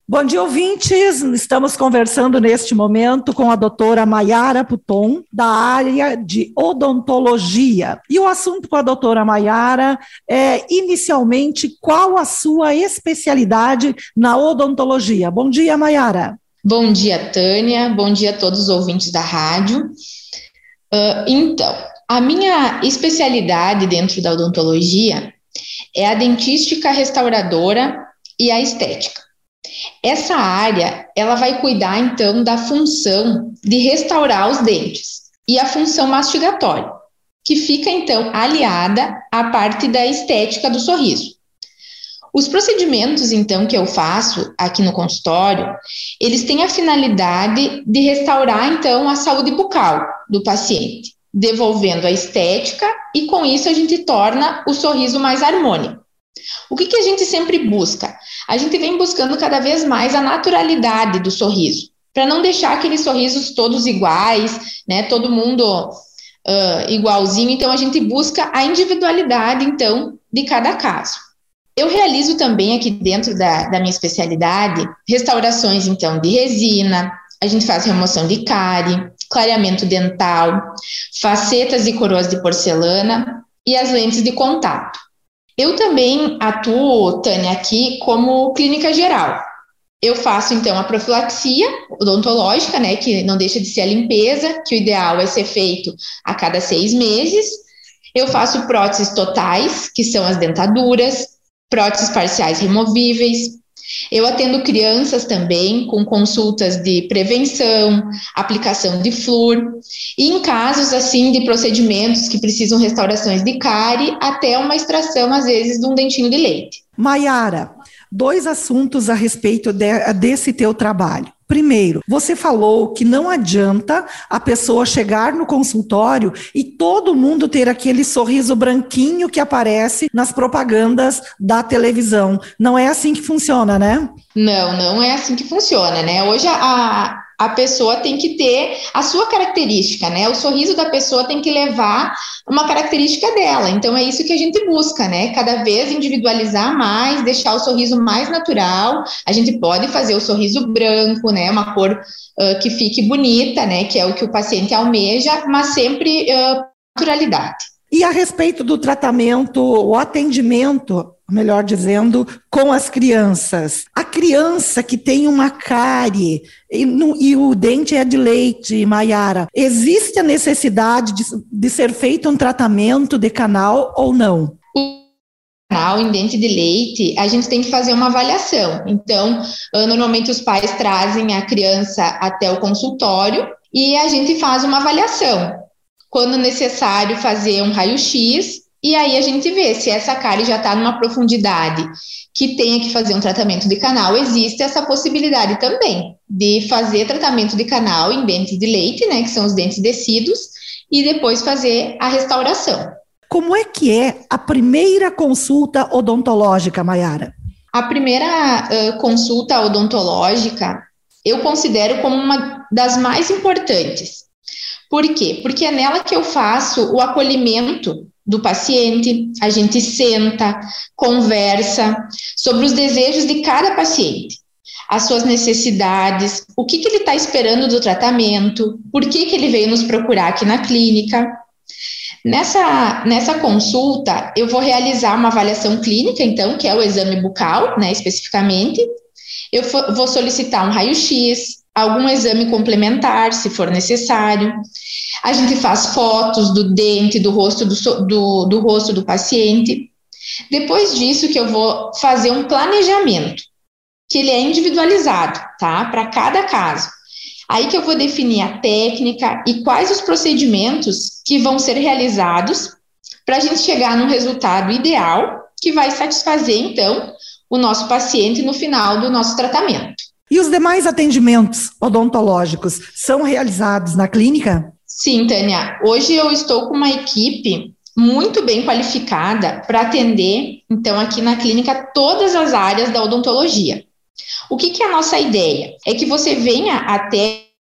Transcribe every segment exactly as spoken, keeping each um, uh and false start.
Bom dia, ouvintes. Estamos conversando neste momento com a doutora Maiara Puton, da área de odontologia. E o assunto com a doutora Maiara é, inicialmente, qual a sua especialidade na odontologia? Bom dia, Maiara. Bom dia, Tânia. Bom dia a todos os ouvintes da rádio. Uh, então, a minha especialidade dentro da odontologia é a dentística restauradora e a estética. Essa área, ela vai cuidar, então, da função de restaurar os dentes e a função mastigatória, que fica, então, aliada à parte da estética do sorriso. Os procedimentos, então, que eu faço aqui no consultório, eles têm a finalidade de restaurar, então, a saúde bucal do paciente, devolvendo a estética e, com isso, a gente torna o sorriso mais harmônico. O que que a gente sempre busca? A gente vem buscando cada vez mais a naturalidade do sorriso, para não deixar aqueles sorrisos todos iguais, né, todo mundo uh, igualzinho. Então, a gente busca a individualidade, então, de cada caso. Eu realizo também aqui dentro da, da minha especialidade, restaurações, então, de resina, a gente faz remoção de cárie, clareamento dental, facetas e coroas de porcelana e as lentes de contato. Eu também atuo, Tânia, aqui como clínica geral. Eu faço, então, a profilaxia odontológica, né, que não deixa de ser a limpeza, que o ideal é ser feito a cada seis meses. Eu faço próteses totais, que são as dentaduras, próteses parciais removíveis. Eu atendo crianças também com consultas de prevenção, aplicação de flúor, e em casos assim de procedimentos que precisam restaurações de cárie, até uma extração, às vezes, de um dentinho de leite. Maiara, dois assuntos a respeito de, desse teu trabalho. Primeiro, você falou que não adianta a pessoa chegar no consultório e todo mundo ter aquele sorriso branquinho que aparece nas propagandas da televisão. Não é assim que funciona, né? Não, não é assim que funciona, né? Hoje a, a pessoa tem que ter a sua característica, né? O sorriso da pessoa tem que levar uma característica dela. Então é isso que a gente busca, né? Cada vez individualizar mais, deixar o sorriso mais natural. A gente pode fazer o sorriso branco, né? Uma cor uh, que fique bonita, né? Que é o que o paciente almeja, mas sempre uh, naturalidade. E a respeito do tratamento, o atendimento, melhor dizendo, com as crianças. A criança que tem uma cárie e, no, e o dente é de leite, Maiara, existe a necessidade de, de ser feito um tratamento de canal ou não? Canal em dente de leite, a gente tem que fazer uma avaliação. Então, normalmente os pais trazem a criança até o consultório e a gente faz uma avaliação. Quando necessário, fazer um raio-x, e aí a gente vê se essa cárie já está numa profundidade que tenha que fazer um tratamento de canal. Existe essa possibilidade também de fazer tratamento de canal em dentes de leite, né, que são os dentes descidos, e depois fazer a restauração. Como é que é a primeira consulta odontológica, Maiara? A primeira uh, consulta odontológica eu considero como uma das mais importantes. Por quê? Porque é nela que eu faço o acolhimento do paciente, a gente senta, conversa sobre os desejos de cada paciente, as suas necessidades, o que, que ele está esperando do tratamento, por que, que ele veio nos procurar aqui na clínica. Nessa, nessa consulta, eu vou realizar uma avaliação clínica, então, que é o exame bucal, né, especificamente. Eu vou solicitar um raio-x, algum exame complementar, se for necessário. A gente faz fotos do dente, do rosto do, do, do rosto do paciente. Depois disso que eu vou fazer um planejamento, que ele é individualizado, tá? Para cada caso. Aí que eu vou definir a técnica e quais os procedimentos que vão ser realizados para a gente chegar num resultado ideal que vai satisfazer, então, o nosso paciente no final do nosso tratamento. E os demais atendimentos odontológicos são realizados na clínica? Sim, Tânia. Hoje eu estou com uma equipe muito bem qualificada para atender, então, aqui na clínica, todas as áreas da odontologia. O que, que é a nossa ideia? É que você venha até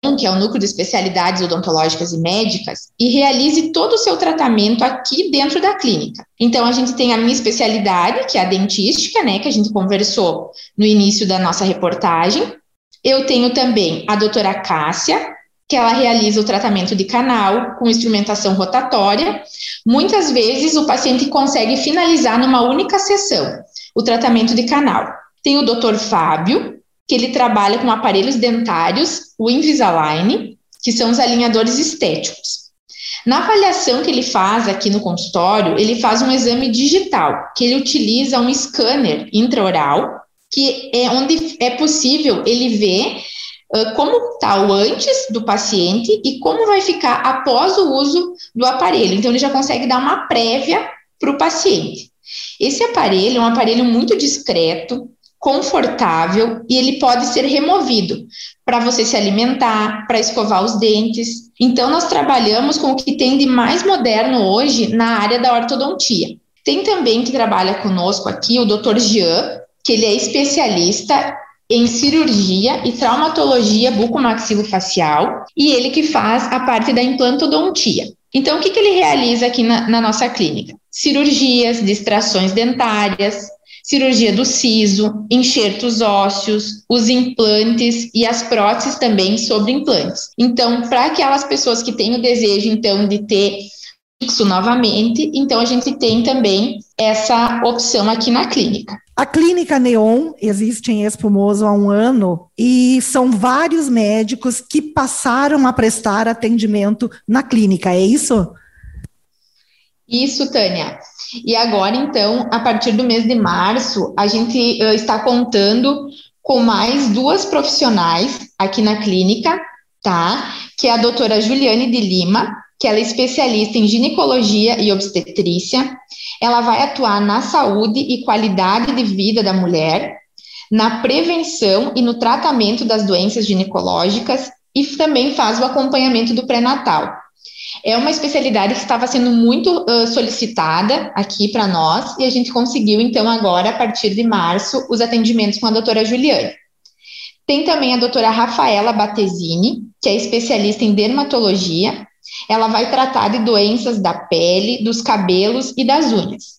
que é o Núcleo de Especialidades Odontológicas e Médicas, e realize todo o seu tratamento aqui dentro da clínica. Então, a gente tem a minha especialidade, que é a dentística, né, que a gente conversou no início da nossa reportagem. Eu tenho também a doutora Cássia, que ela realiza o tratamento de canal com instrumentação rotatória. Muitas vezes o paciente consegue finalizar numa única sessão o tratamento de canal. Tem o doutor Fábio, que ele trabalha com aparelhos dentários, o Invisalign, que são os alinhadores estéticos. Na avaliação que ele faz aqui no consultório, ele faz um exame digital, que ele utiliza um scanner intraoral, que é onde é possível ele ver uh, como está o antes do paciente e como vai ficar após o uso do aparelho. Então, ele já consegue dar uma prévia para o paciente. Esse aparelho é um aparelho muito discreto, confortável, e ele pode ser removido para você se alimentar, para escovar os dentes. Então, nós trabalhamos com o que tem de mais moderno hoje na área da ortodontia. Tem também que trabalha conosco aqui o doutor Jean, que ele é especialista em cirurgia e traumatologia bucomaxilofacial, e ele que faz a parte da implantodontia. Então, o que, que ele realiza aqui na, na nossa clínica? Cirurgias de extrações dentárias, cirurgia do siso, enxertos ósseos, os implantes e as próteses também sobre implantes. Então, para aquelas pessoas que têm o desejo, então, de ter fixo novamente, então a gente tem também essa opção aqui na clínica. A Clínica Neon existe em Espumoso há um ano e são vários médicos que passaram a prestar atendimento na clínica, é isso? Isso, Tânia. E agora, então, a partir do mês de março, a gente uh, está contando com mais duas profissionais aqui na clínica, tá? Que é a doutora Juliane de Lima, que ela é especialista em ginecologia e obstetrícia. Ela vai atuar na saúde e qualidade de vida da mulher, na prevenção e no tratamento das doenças ginecológicas e também faz o acompanhamento do pré-natal. É uma especialidade que estava sendo muito uh, solicitada aqui para nós e a gente conseguiu, então, agora, a partir de março, os atendimentos com a doutora Juliane. Tem também a doutora Rafaela Battesini, que é especialista em dermatologia. Ela vai tratar de doenças da pele, dos cabelos e das unhas.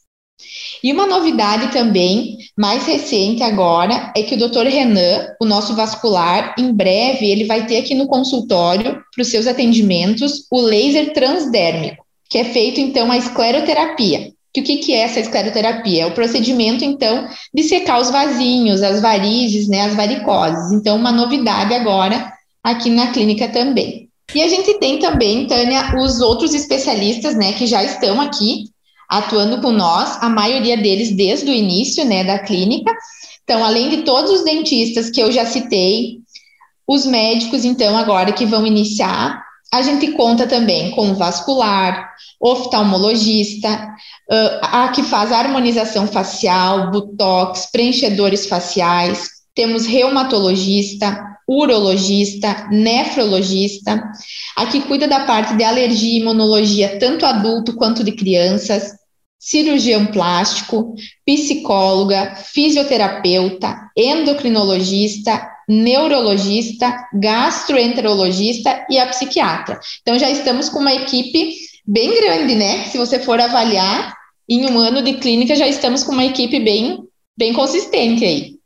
E uma novidade também, mais recente agora, é que o doutor Renan, o nosso vascular, em breve, ele vai ter aqui no consultório, para os seus atendimentos, o laser transdérmico, que é feito, então, a escleroterapia. Que o que, que é essa escleroterapia? É o procedimento, então, de secar os vasinhos, as varizes, né, as varicoses. Então, uma novidade agora aqui na clínica também. E a gente tem também, Tânia, os outros especialistas, né, que já estão aqui atuando com nós, a maioria deles desde o início, né, da clínica. Então, além de todos os dentistas que eu já citei, os médicos, então, agora que vão iniciar, a gente conta também com o vascular, oftalmologista, uh, a que faz a harmonização facial, botox, preenchedores faciais, temos reumatologista, urologista, nefrologista, a que cuida da parte de alergia e imunologia, tanto adulto quanto de crianças, cirurgião plástico, psicóloga, fisioterapeuta, endocrinologista, neurologista, gastroenterologista e a psiquiatra. Então, já estamos com uma equipe bem grande, né? Se você for avaliar, em um ano de clínica, já estamos com uma equipe bem, bem consistente aí.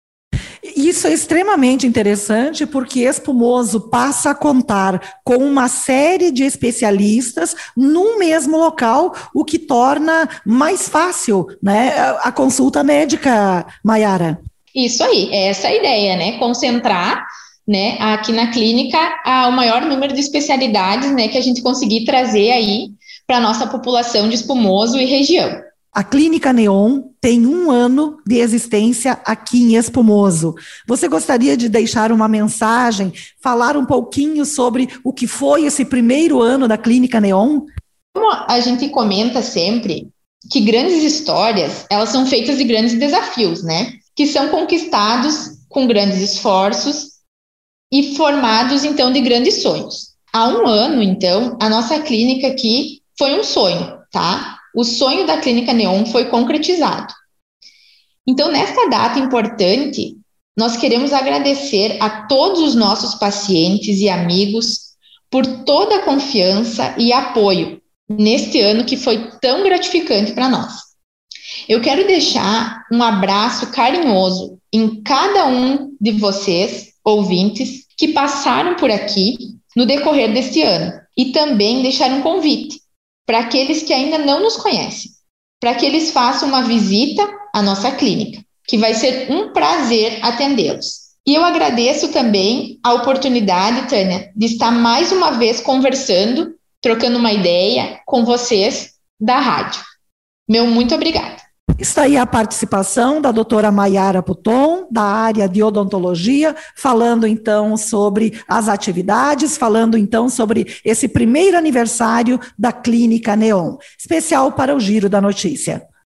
Isso é extremamente interessante porque Espumoso passa a contar com uma série de especialistas num mesmo local, o que torna mais fácil, né, a consulta médica, Maiara. Isso aí, é essa a ideia, né? Concentrar, né, aqui na clínica a, o maior número de especialidades, né, que a gente conseguir trazer aí para a nossa população de Espumoso e região. A Clínica Neon tem um ano de existência aqui em Espumoso. Você gostaria de deixar uma mensagem, falar um pouquinho sobre o que foi esse primeiro ano da Clínica Neon? Como a gente comenta sempre, que grandes histórias, elas são feitas de grandes desafios, né? Que são conquistados com grandes esforços e formados, então, de grandes sonhos. Há um ano, então, a nossa clínica aqui foi um sonho, tá? O sonho da Clínica Neon foi concretizado. Então, nesta data importante, nós queremos agradecer a todos os nossos pacientes e amigos por toda a confiança e apoio neste ano que foi tão gratificante para nós. Eu quero deixar um abraço carinhoso em cada um de vocês, ouvintes, que passaram por aqui no decorrer deste ano, e também deixar um convite para aqueles que ainda não nos conhecem, para que eles façam uma visita à nossa clínica, que vai ser um prazer atendê-los. E eu agradeço também a oportunidade, Tânia, de estar mais uma vez conversando, trocando uma ideia com vocês da rádio. Meu muito obrigada. Está aí a participação da doutora Maiara Puton, da área de odontologia, falando então sobre as atividades, falando então sobre esse primeiro aniversário da Clínica Neon, especial para o Giro da Notícia.